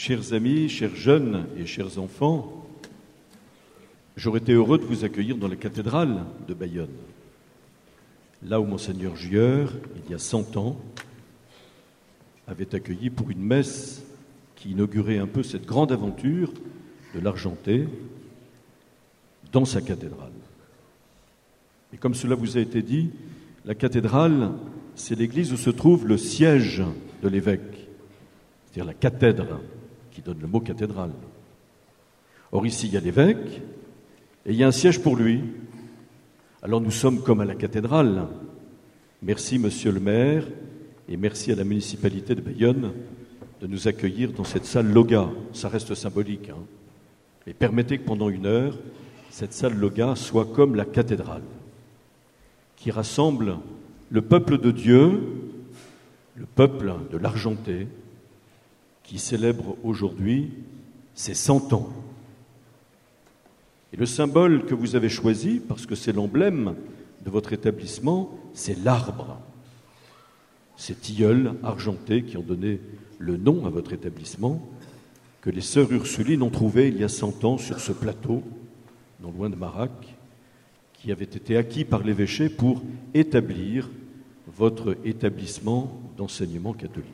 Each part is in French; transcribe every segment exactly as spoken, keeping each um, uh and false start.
Chers amis, chers jeunes et chers enfants, j'aurais été heureux de vous accueillir dans la cathédrale de Bayonne, là où Monseigneur Jueur, il y a cent ans, avait accueilli pour une messe qui inaugurait un peu cette grande aventure de l'Argenté dans sa cathédrale. Et comme cela vous a été dit, la cathédrale, c'est l'église où se trouve le siège de l'évêque, c'est-à-dire la cathèdre, qui donne le mot cathédrale. Or ici, il y a l'évêque, et il y a un siège pour lui. Alors nous sommes comme à la cathédrale. Merci, monsieur le maire, et merci à la municipalité de Bayonne de nous accueillir dans cette salle Loga. Ça reste symbolique, hein. Mais permettez que pendant une heure, cette salle Loga soit comme la cathédrale, qui rassemble le peuple de Dieu, le peuple de l'Argenté, qui célèbre aujourd'hui ses cent ans. Et le symbole que vous avez choisi, parce que c'est l'emblème de votre établissement, c'est l'arbre. Ces tilleuls argentés qui ont donné le nom à votre établissement, que les sœurs Ursulines ont trouvé il y a cent ans sur ce plateau, non loin de Marac, qui avait été acquis par l'évêché pour établir votre établissement d'enseignement catholique.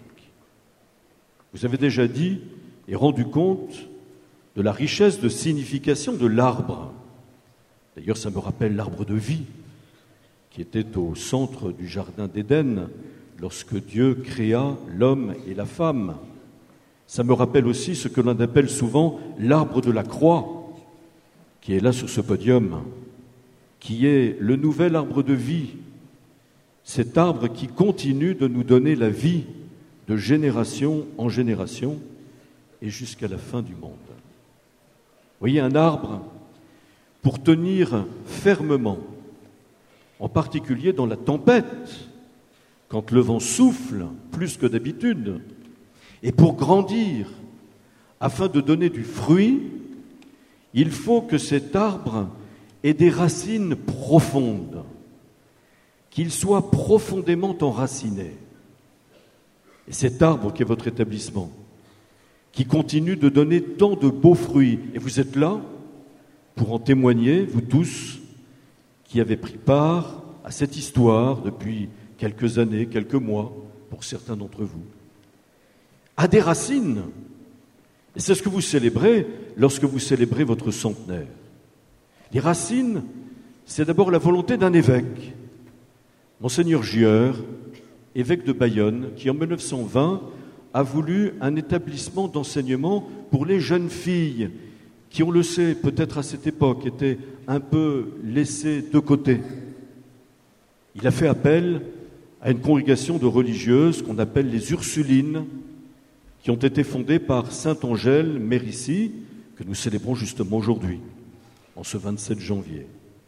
Vous avez déjà dit et rendu compte de la richesse de signification de l'arbre. D'ailleurs, ça me rappelle l'arbre de vie, qui était au centre du jardin d'Éden, lorsque Dieu créa l'homme et la femme. Ça me rappelle aussi ce que l'on appelle souvent l'arbre de la croix, qui est là sur ce podium, qui est le nouvel arbre de vie, cet arbre qui continue de nous donner la vie de génération en génération et jusqu'à la fin du monde. Vous voyez, un arbre, pour tenir fermement, en particulier dans la tempête, quand le vent souffle plus que d'habitude, et pour grandir, afin de donner du fruit, il faut que cet arbre ait des racines profondes, qu'il soit profondément enraciné. Et cet arbre qui est votre établissement, qui continue de donner tant de beaux fruits, et vous êtes là pour en témoigner, vous tous, qui avez pris part à cette histoire depuis quelques années, quelques mois, pour certains d'entre vous, a des racines. Et c'est ce que vous célébrez lorsque vous célébrez votre centenaire. Les racines, c'est d'abord la volonté d'un évêque, Monseigneur Jueur, évêque de Bayonne, qui en mille neuf cent vingt a voulu un établissement d'enseignement pour les jeunes filles qui, on le sait, peut-être à cette époque, étaient un peu laissées de côté. Il a fait appel à une congrégation de religieuses qu'on appelle les Ursulines, qui ont été fondées par sainte Angèle Mérici, que nous célébrons justement aujourd'hui, en ce vingt-sept janvier,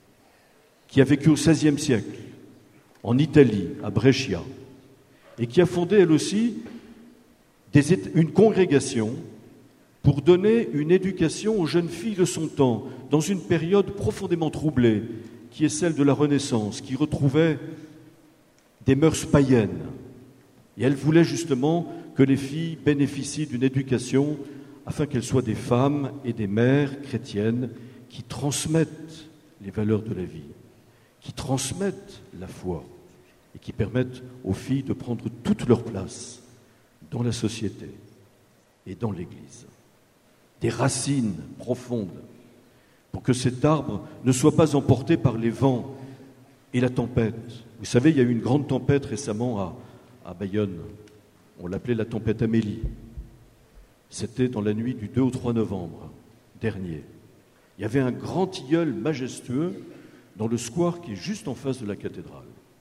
qui a vécu au seizième siècle, en Italie, à Brescia, et qui a fondé, elle aussi, des, une congrégation pour donner une éducation aux jeunes filles de son temps, dans une période profondément troublée, qui est celle de la Renaissance, qui retrouvait des mœurs païennes. Et elle voulait justement que les filles bénéficient d'une éducation afin qu'elles soient des femmes et des mères chrétiennes qui transmettent les valeurs de la vie, qui transmettent la foi, et qui permettent aux filles de prendre toute leur place dans la société et dans l'Église. Des racines profondes pour que cet arbre ne soit pas emporté par les vents et la tempête. Vous savez, il y a eu une grande tempête récemment à, à Bayonne. On l'appelait la tempête Amélie. C'était dans la nuit du deux au trois novembre dernier. Il y avait un grand tilleul majestueux dans le square qui est juste en face de la cathédrale.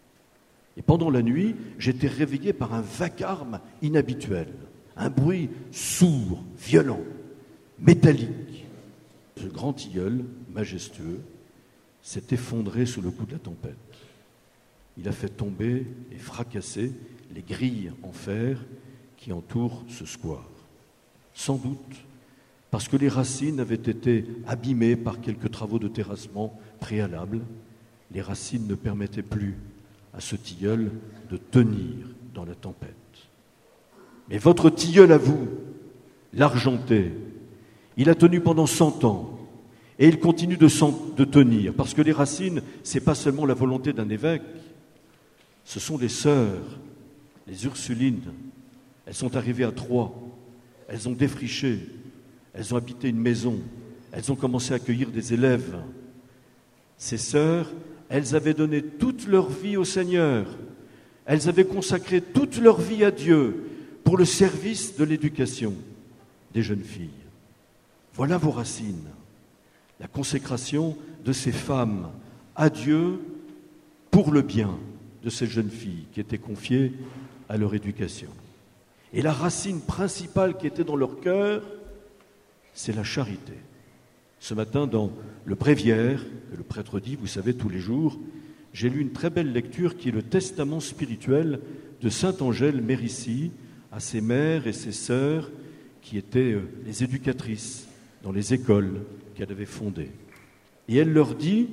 Et pendant la nuit, j'étais réveillé par un vacarme inhabituel, un bruit sourd, violent, métallique. Ce grand tilleul majestueux s'est effondré sous le coup de la tempête. Il a fait tomber et fracasser les grilles en fer qui entourent ce square. Sans doute parce que les racines avaient été abîmées par quelques travaux de terrassement préalables. Les racines ne permettaient plus à ce tilleul de tenir dans la tempête. Mais votre tilleul à vous, l'Argentais. Il a tenu pendant cent ans et il continue de, de tenir, parce que les racines, ce n'est pas seulement la volonté d'un évêque, ce sont les sœurs, les Ursulines. Elles sont arrivées à Troyes, elles ont défriché, elles ont habité une maison, elles ont commencé à accueillir des élèves. Ces sœurs, elles avaient donné toute leur vie au Seigneur, elles avaient consacré toute leur vie à Dieu pour le service de l'éducation des jeunes filles. Voilà vos racines, la consécration de ces femmes à Dieu pour le bien de ces jeunes filles qui étaient confiées à leur éducation. Et la racine principale qui était dans leur cœur, c'est la charité. Ce matin, dans le bréviaire, que le prêtre dit, vous savez, tous les jours, j'ai lu une très belle lecture qui est le testament spirituel de sainte Angèle Mérici à ses mères et ses sœurs qui étaient les éducatrices dans les écoles qu'elle avait fondées. Et elle leur dit,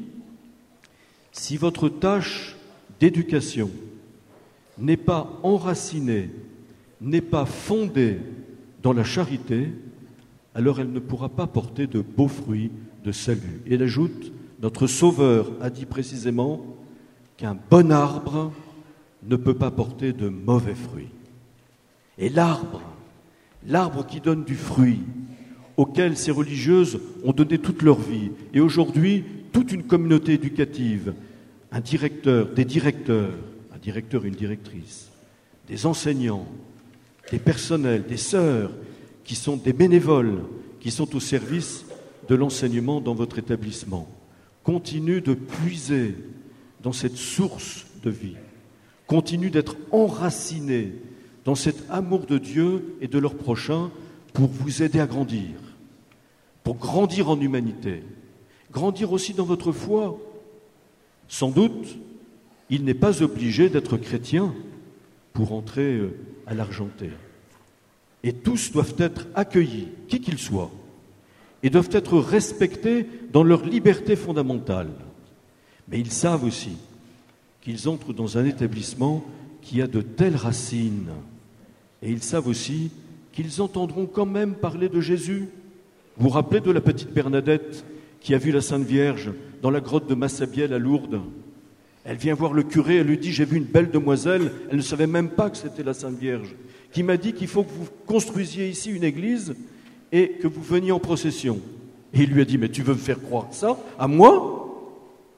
si votre tâche d'éducation n'est pas enracinée, n'est pas fondée dans la charité, alors elle ne pourra pas porter de beaux fruits de salut. Et elle ajoute, notre Sauveur a dit précisément qu'un bon arbre ne peut pas porter de mauvais fruits. Et l'arbre, l'arbre qui donne du fruit, auquel ces religieuses ont donné toute leur vie, et aujourd'hui, toute une communauté éducative, un directeur, des directeurs, un directeur et une directrice, des enseignants, des personnels, des sœurs, qui sont des bénévoles, qui sont au service de l'enseignement dans votre établissement. Continuent de puiser dans cette source de vie, continuent d'être enracinés dans cet amour de Dieu et de leur prochain pour vous aider à grandir, pour grandir en humanité, grandir aussi dans votre foi. Sans doute, il n'est pas obligé d'être chrétien pour entrer à l'Argentais. Et tous doivent être accueillis, qui qu'ils soient, et doivent être respectés dans leur liberté fondamentale. Mais ils savent aussi qu'ils entrent dans un établissement qui a de telles racines. Et ils savent aussi qu'ils entendront quand même parler de Jésus. Vous vous rappelez de la petite Bernadette qui a vu la Sainte Vierge dans la grotte de Massabielle à Lourdes? Elle vient voir le curé, elle lui dit « J'ai vu une belle demoiselle », elle ne savait même pas que c'était la Sainte Vierge, qui m'a dit qu'il faut que vous construisiez ici une église et que vous veniez en procession. Et il lui a dit « Mais tu veux me faire croire ça à moi ?»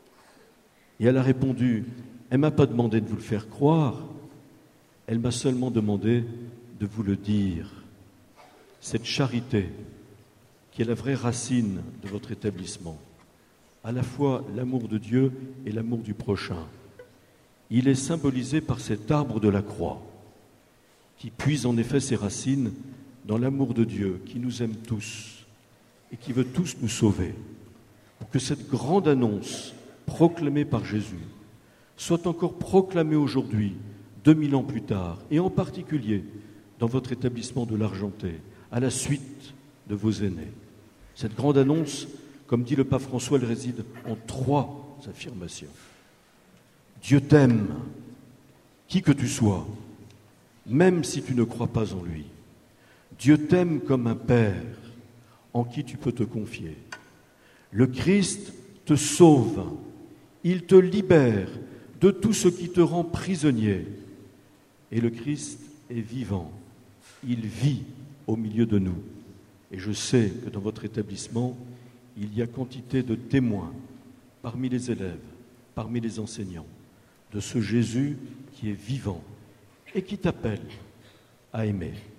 Et elle a répondu « Elle ne m'a pas demandé de vous le faire croire, elle m'a seulement demandé de vous le dire. » Cette charité qui est la vraie racine de votre établissement, à la fois l'amour de Dieu et l'amour du prochain, il est symbolisé par cet arbre de la croix qui puise en effet ses racines dans l'amour de Dieu qui nous aime tous et qui veut tous nous sauver, pour que cette grande annonce proclamée par Jésus soit encore proclamée aujourd'hui, deux mille ans plus tard, et en particulier dans votre établissement de l'Argentais, à la suite de vos aînés. Cette grande annonce, comme dit le pape François, elle réside en trois affirmations. Dieu t'aime, qui que tu sois, même si tu ne crois pas en lui. Dieu t'aime comme un père en qui tu peux te confier. Le Christ te sauve, il te libère de tout ce qui te rend prisonnier. Et le Christ est vivant, il vit au milieu de nous. Et je sais que dans votre établissement, il y a quantité de témoins parmi les élèves, parmi les enseignants, de ce Jésus qui est vivant et qui t'appelle à aimer.